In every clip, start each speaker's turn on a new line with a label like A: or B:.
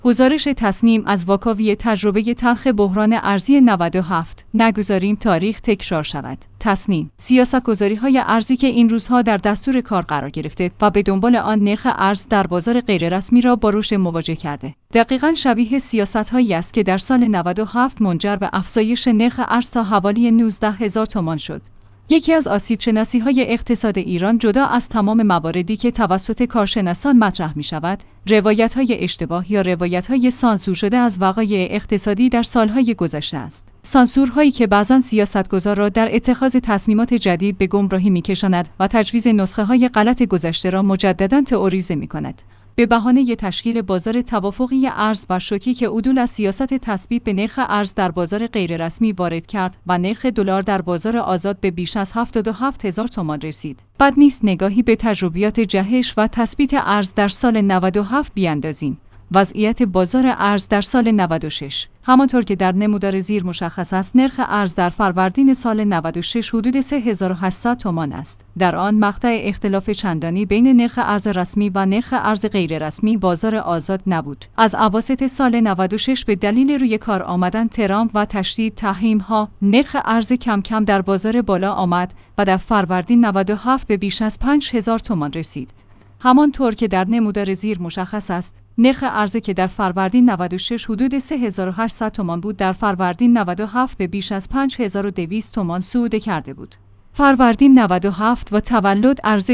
A: گزارش تصنیم از واکاوی تجربه تلخ بحران ارزی 97. نگذاریم تاریخ تکرار شود. تصنیم: سیاست‌گذاری‌های ارزی که این روزها در دستور کار قرار گرفته و به دنبال آن نرخ ارز در بازار غیررسمی را با رشد مواجه کرده. دقیقاً شبیه سیاست‌هایی است که در سال 97 منجر به افزایش نرخ ارز تا حوالی 19,000 تومان شد. یکی از آسیب‌شناسی‌های اقتصاد ایران جدا از تمام مواردی که توسط کارشناسان مطرح می‌شود، روایت‌های اشتباه یا روایت‌های سانسور شده از وقایع اقتصادی در سال‌های گذشته است. سانسورهایی که بعضاً سیاستگزار را در اتخاذ تصمیمات جدید به گمراهی می‌کشاند و تجویز نسخه‌های غلط گذشته را مجدداً تئوریزه می‌کند. به بهانه تشکیل بازار توافقی ارز و شوکی که عدول از سیاست تثبیت به نرخ ارز در بازار غیررسمی وارد کرد و نرخ دلار در بازار آزاد به بیش از 77,000 تومان رسید. بد نیست نگاهی به تجربیات جهش و تثبیت ارز در سال 97 بیاندازیم. وضعیت بازار ارز در سال 96. همانطور که در نمودار زیر مشخص است، نرخ ارز در فروردین سال 96 حدود 3800 تومان است. در آن مقطع اختلاف چندانی بین نرخ ارز رسمی و نرخ ارز غیررسمی بازار آزاد نبود. از اواسط سال 96 به دلیل روی کار آمدن ترامپ و تشدید تحریم‌ها، نرخ ارز کم کم در بازار بالا آمد و در فروردین 97 به بیش از 5000 تومان رسید. همانطور که در نمودار زیر مشخص است، نرخ ارز که در فروردین 96 حدود 3800 تومان بود، در فروردین 97 به بیش از 5200 تومان صعود کرده بود. فروردین 97 و تولد ارز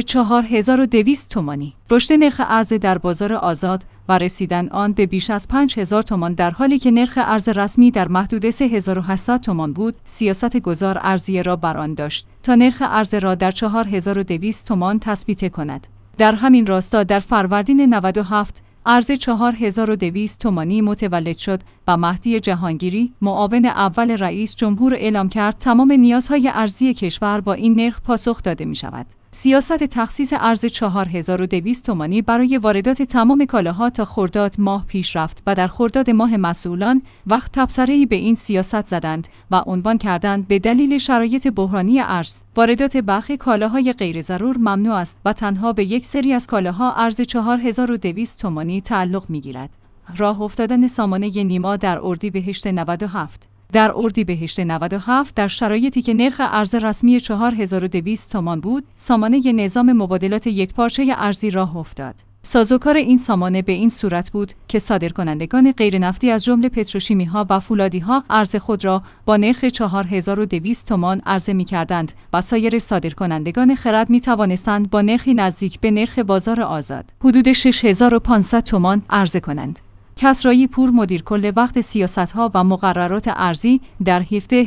A: 4200 تومانی. رشد نرخ ارز در بازار آزاد و رسیدن آن به بیش از 5000 تومان در حالی که نرخ ارز رسمی در محدوده 3800 تومان بود، سیاست گذار ارزیه را بر آن داشت تا نرخ ارز را در 4200 تومان تثبیت کند. در همین راستا در فروردین 97 ارز 4200 تومانی متولد شد و مهدی جهانگیری، معاون اول رئیس جمهور اعلام کرد تمام نیازهای ارزی کشور با این نرخ پاسخ داده می شود. سیاست تخصیص ارز 4200 تومانی برای واردات تمام کالاها تا خرداد ماه پیش رفت و در خرداد ماه مسئولان وقت تبصره‌ای به این سیاست زدند و عنوان کردند به دلیل شرایط بحرانی ارز، واردات برخی کالاهای غیر ضرور ممنوع است و تنها به یک سری از کالاها ارز 4200 تومانی تعلق می‌گیرد. راه افتادن سامانه نیما در اردیبهشت 97. در اردیبهشت 97 در شرایطی که نرخ ارز رسمی 4200 تومان بود، سامانه نظام مبادلات یکپارچه ارزی راه افتاد. سازوکار این سامانه به این صورت بود که صادرکنندگان غیرنفتی از جمله پتروشیمی‌ها و فولادی‌ها ارز خود را با نرخ 4200 تومان عرضه می‌کردند و سایر صادرکنندگان خرد می‌توانستند با نرخی نزدیک به نرخ بازار آزاد حدود 6500 تومان عرضه کنند. کسرایی پور، مدیر کل وقت سیاست‌ها و مقررات ارزی، در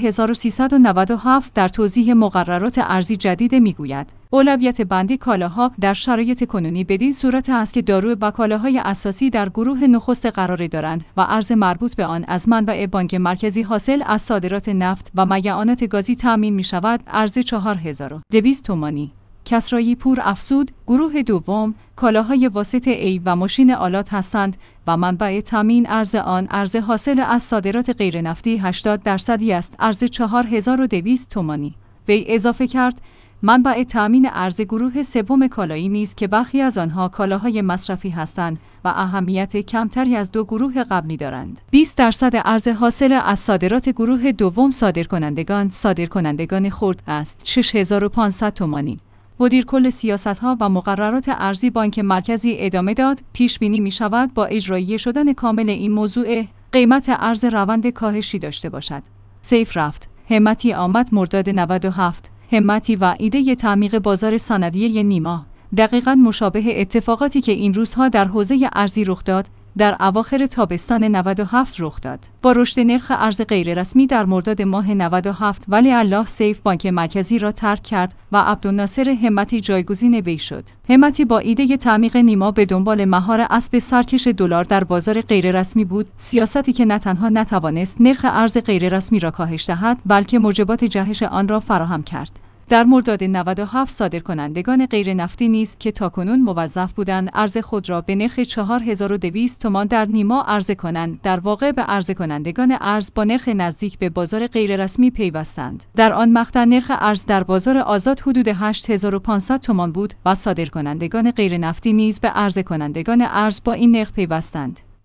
A: 17397 در توضیح مقررات ارزی جدید میگوید: اولویت بندی کالاها در شرایط کنونی بدین صورت است که دارو و کالاهای اساسی در گروه نخست قرار دارند و ارز مربوط به آن از منبع بانک مرکزی حاصل از صادرات نفت و معدنیات گازی تامین می شود. ارز 4200 تومانی. کسرایی پور افزود: گروه دوم کالاهای واسط ای و ماشین آلات هستند و منبع تامین ارز آن ارز حاصل از صادرات غیرنفتی 80% است. ارز 4200 تومانی. وی اضافه کرد: منبع تامین ارز گروه سوم کالایی نیز که برخی از آنها کالاهای مصرفی هستند و اهمیت کمتری از دو گروه قبلی دارند. 20% ارز حاصل از صادرات گروه دوم صادرکنندگان خرد است. 6500 تومانی. مدیر کل سیاست‌ها و مقررات ارزی بانک مرکزی ادامه داد: پیش بینی می شود با اجرایی شدن کامل این موضوع قیمت ارز روند کاهشی داشته باشد. سیف رفت. همتی آمد مرداد 97. همتی و ایده تعمیق بازار ثانویه نیما دقیقاً مشابه اتفاقاتی که این روزها در حوزه ارزی رخ داد، در اواخر تابستان 97 رخ داد. با رشد نرخ ارز غیررسمی در مرداد ماه 97 ولی الله سیف بانک مرکزی را ترک کرد و عبدالناصر همتی جایگزین وی شد. همتی با ایده تعمیق نیما به دنبال مهار اسب سرکش دلار در بازار غیررسمی بود، سیاستی که نه تنها نتوانست نرخ ارز غیررسمی را کاهش دهد بلکه موجبات جهش آن را فراهم کرد. در مرداد 97 صادرکنندگان غیر نفتی نیز که تاکنون موظف بودند ارز خود را به نرخ 4200 تومان در نیما عرضه کنند، در واقع به عرضه کنندگان ارز با نرخ نزدیک به بازار غیررسمی پیوستند. در آن مقطع نرخ ارز در بازار آزاد حدود 8500 تومان بود و صادرکنندگان غیر نفتی نیز به عرضه کنندگان ارز با این نرخ پیوستند.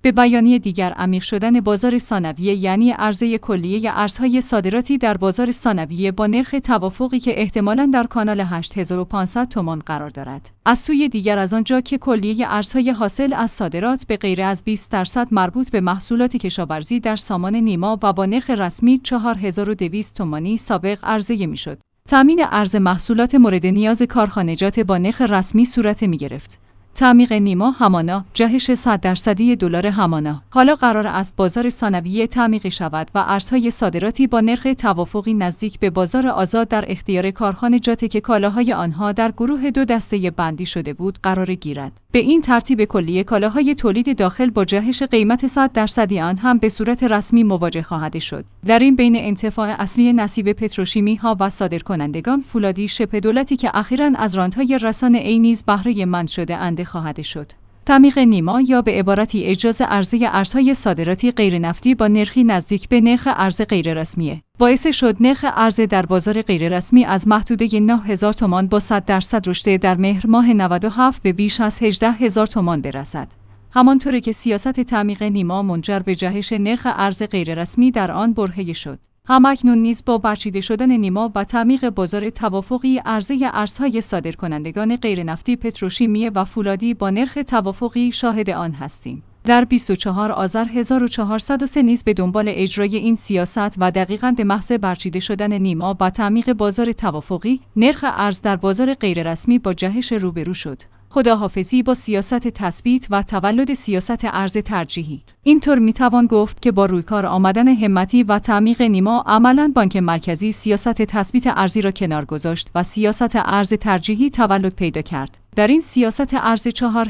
A: به بیانیه دیگر، عمیق شدن بازار ثانویه یعنی عرضه کلیه ارزهای صادراتی در بازار ثانویه با نرخ توافقی که احتمالاً در کانال 8500 تومان قرار دارد. از سوی دیگر، از آنجا که کلیه ارزهای حاصل از صادرات به غیر از 20% مربوط به محصولات کشاورزی در سامان نیما و با نرخ رسمی 4200 تومانی سابق عرضه میشد، تامین ارز محصولات مورد نیاز کارخانجات با نرخ رسمی صورت می‌گرفت. تعمیق نیما همانا، جهش 100% دلار همانا. حالا قرار است بازار ثانویه تعمیقی شود و ارزهای صادراتی با نرخ توافقی نزدیک به بازار آزاد در اختیار کارخانجات که کالاهای آنها در گروه دو دسته بندی شده بود قرار گیرد. به این ترتیب کلیه کالاهای تولید داخل با جهش قیمت 100% آن هم به صورت رسمی مواجه خواهد شد. در این بین انتفاع اصلی نصیب پتروشیمی ها و صادرکنندگان فولادی شبه دولتی که اخیراً از راندهای رسانه‌ای نیز بهره مند شده اند خواهد شد. تعمیق نیما یا به عبارتی اجاز عرضه ارزهای صادراتی غیر نفتی با نرخی نزدیک به نرخ ارز غیر رسمی باعث شد نرخ ارز در بازار غیر رسمی از محدوده 9000 تومان با 100% رشد در مهر ماه 97 به بیش از 18000 تومان برسد. همانطور که سیاست تعمیق نیما منجر به جهش نرخ ارز غیر رسمی در آن برهه شد، همکنون نیز با برچیده شدن نیما و تعمیق بازار توافقی عرضه ارزهای صادرکنندگان غیر نفتی پتروشیمی و فولادی با نرخ توافقی شاهد آن هستیم. در 24 آذر 1403 نیز به دنبال اجرای این سیاست و دقیقاً به محض برچیده شدن نیما و تعمیق بازار توافقی، نرخ ارز در بازار غیررسمی با جهش روبرو شد. خداحافظی با سیاست تثبیت و تولد سیاست ارز ترجیحی. اینطور میتوان گفت که با رویکار آمدن همتی و تعمیق نیما، عملاً بانک مرکزی سیاست تثبیت ارزی را کنار گذاشت و سیاست ارز ترجیحی تولد پیدا کرد. در این سیاست ارز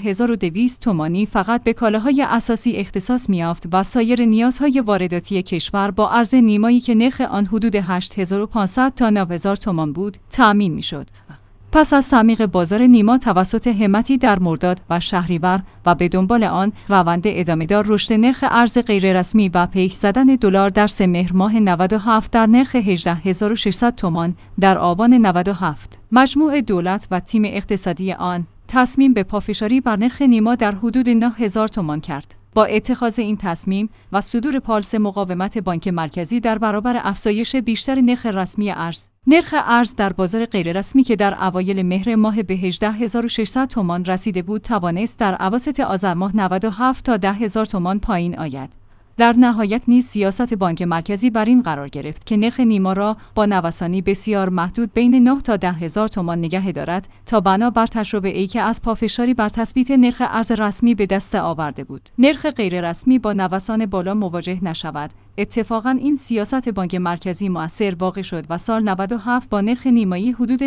A: 4200 تومانی فقط به کالاهای اساسی اختصاص می‌یافت و سایر نیازهای وارداتی کشور با ارز نیمایی که نرخ آن حدود 8500 تا 9000 تومان بود، تأمین می‌شد. پس از تعمیق بازار نیما توسط همتی در مرداد و شهریور و به دنبال آن روند ادامه‌دار رشد نرخ ارز غیررسمی و پیش زدن دلار در 3 مهر ماه 97 در نرخ 18600 تومان در آبان 97، مجموع دولت و تیم اقتصادی آن تصمیم به پافشاری بر نرخ نیما در حدود 9000 تومان کرد. با اتخاذ این تصمیم و صدور پالس مقاومت بانک مرکزی در برابر افزایش بیشتر نرخ رسمی ارز، نرخ ارز در بازار غیررسمی که در اوایل مهر ماه به 18600 تومان رسیده بود، توانست در اواسط آذر ماه 97 تا 10000 تومان پایین آید. در نهایت نیز سیاست بانک مرکزی بر این قرار گرفت که نرخ نیما را با نوسانی بسیار محدود بین 9 تا 10000 تومان نگه دارد تا بنابر تجربه‌ای که از پافشاری بر تثبیت نرخ ارز رسمی به دست آورده بود، نرخ غیر رسمی با نوسان بالا مواجه نشود. اتفاقاً این سیاست بانک مرکزی مؤثر واقع شد و سال 97 با نرخ نیمایی حدود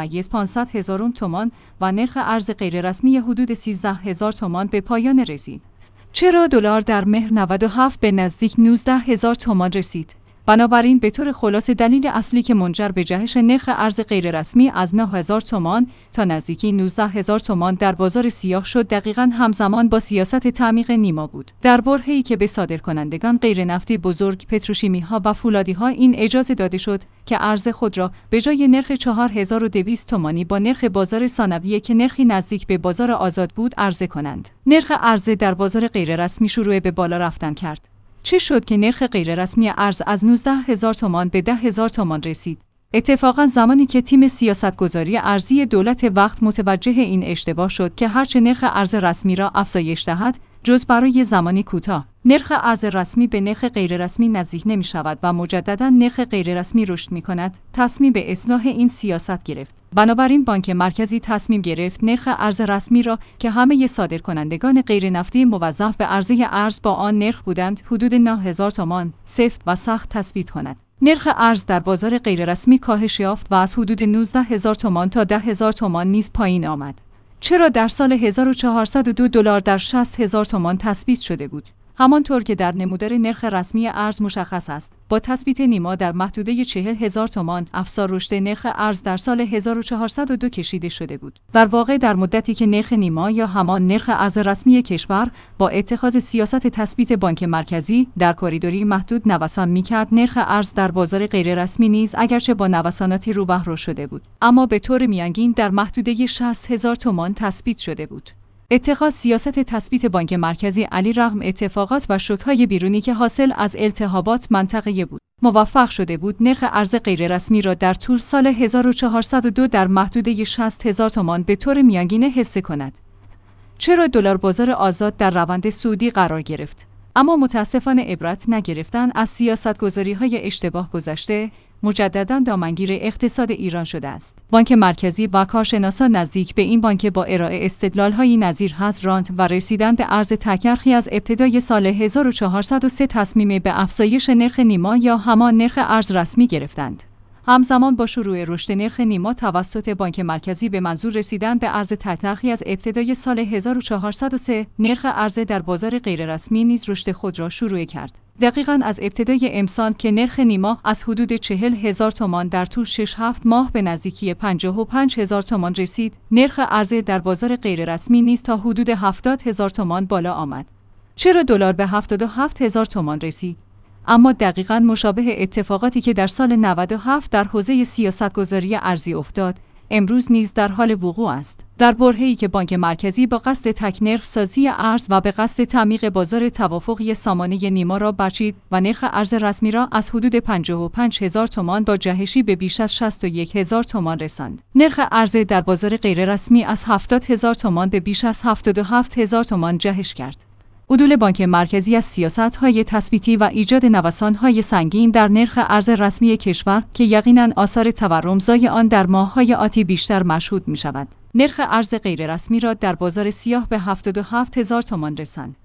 A: 9,500,000 تومان و نرخ ارز غیر رسمی حدود 13000 تومان به پایان رسید. چرا دلار در مهر 97 به نزدیک 19000 تومان رسید؟ بنابراین به طور خلاصه دلیل اصلی که منجر به جهش نرخ ارز غیررسمی از 9000 تومان تا نزدیکی 19000 تومان در بازار سیاه شد دقیقاً همزمان با سیاست تعمیق نیما بود. در برهه‌ای که به صادرکنندگان غیر نفتی بزرگ، پتروشیمی‌ها و فولادی‌ها این اجازه داده شد که ارز خود را به جای نرخ 4200 تومانی با نرخ بازار ثانویه که نرخی نزدیک به بازار آزاد بود عرضه کنند، نرخ ارز در بازار غیررسمی شروع به بالا رفتن کرد. چه شد که نرخ غیررسمی ارز از 19000 تومان به 10000 تومان رسید؟ اتفاقاً زمانی که تیم سیاستگذاری ارزی دولت وقت متوجه این اشتباه شد که هرچه نرخ ارز رسمی را افزایش دهد، جز برای زمانی کوتاه، نرخ ارز رسمی به نرخ غیررسمی نزدیک نمی شود و مجدداً نرخ غیررسمی رشد می کند، تصمیم به اصلاح این سیاست گرفت. بنابراین بانک مرکزی تصمیم گرفت نرخ ارز رسمی را که همه صادرکنندگان غیر نفتی موظف به عرضه ارز با آن نرخ بودند، حدود 9000 تومان، سفت و سخت تثبیت کند. نرخ ارز در بازار غیررسمی کاهش یافت و از حدود 19000 تومان تا 10000 تومان نیز پایین آمد. چرا در سال 1402 دلار در 60000 تومان تثبیت شده بود؟ همانطور که در نمودار نرخ رسمی ارز مشخص است، با تثبیت نیما در محدوده 40000 تومان، افزار رشد نرخ ارز در سال 1402 کشیده شده بود. در واقع در مدتی که نرخ نیما یا همان نرخ ارز رسمی کشور با اتخاذ سیاست تثبیت بانک مرکزی در کریدوری محدود نوسان می‌کرد، نرخ ارز در بازار غیررسمی نیز اگرچه با نوساناتی روبرو شده بود، اما به طور میانگین در محدوده 60000 تومان تثبیت شده بود. اتخاذ سیاست تثبیت بانک مرکزی علیرغم اتفاقات و شوک‌های بیرونی که حاصل از التهابات منطقه‌ای بود، موفق شده بود نرخ ارز غیررسمی را در طول سال 1402 در محدوده 60,000 تومان به طور میانگینه حفظ کند. چرا دلار بازار آزاد در روند صعودی قرار گرفت؟ اما متاسفانه عبرت نگرفتن از سیاست‌گذاری‌های اشتباه گذشته مجدداً دامنگیر اقتصاد ایران شده است. بانک مرکزی و کارشناسان نزدیک به این بانک با ارائه استدلال‌هایی نظیر حذف رانت و رسیدن به ارز تکرخی از ابتدای سال 1403 تصمیم به افزایش نرخ نیما یا همان نرخ ارز رسمی گرفتند. همزمان با شروع رشد نرخ نیما توسط بانک مرکزی به منظور رسیدن به ارز تکرخی از ابتدای سال 1403، نرخ ارز در بازار غیررسمی نیز رشد خود را شروع کرد. دقیقاً از ابتدای امسال که نرخ نیما از حدود 40,000 تومان در طول 6-7 ماه به نزدیکی 55,000 تومان رسید، نرخ ارز در بازار غیررسمی نیز تا حدود 70,000 تومان بالا آمد. چرا دلار به 77,000 تومان رسید؟ اما دقیقاً مشابه اتفاقاتی که در سال 97 در حوزه سیاستگذاری ارزی افتاد، امروز نیز در حال وقوع است. در برهه‌ای که بانک مرکزی با قصد تک نرخ سازی ارز و به قصد تعمیق بازار توافقی سامانه نیما را بچید و نرخ ارز رسمی را از حدود 55,000 تومان با جهشی به بیش از 61,000 تومان رساند. نرخ ارز در بازار غیررسمی از 70,000 تومان به بیش از 77,000 تومان جهش کرد. عدول بانک مرکزی از سیاست‌های تثبیتی و ایجاد نوسان‌های سنگین در نرخ ارز رسمی کشور که یقیناً آثار تورم‌زای آن در ماه‌های آتی بیشتر مشهود می‌شود. نرخ ارز غیررسمی را در بازار سیاه به 77,000 تومان رساند.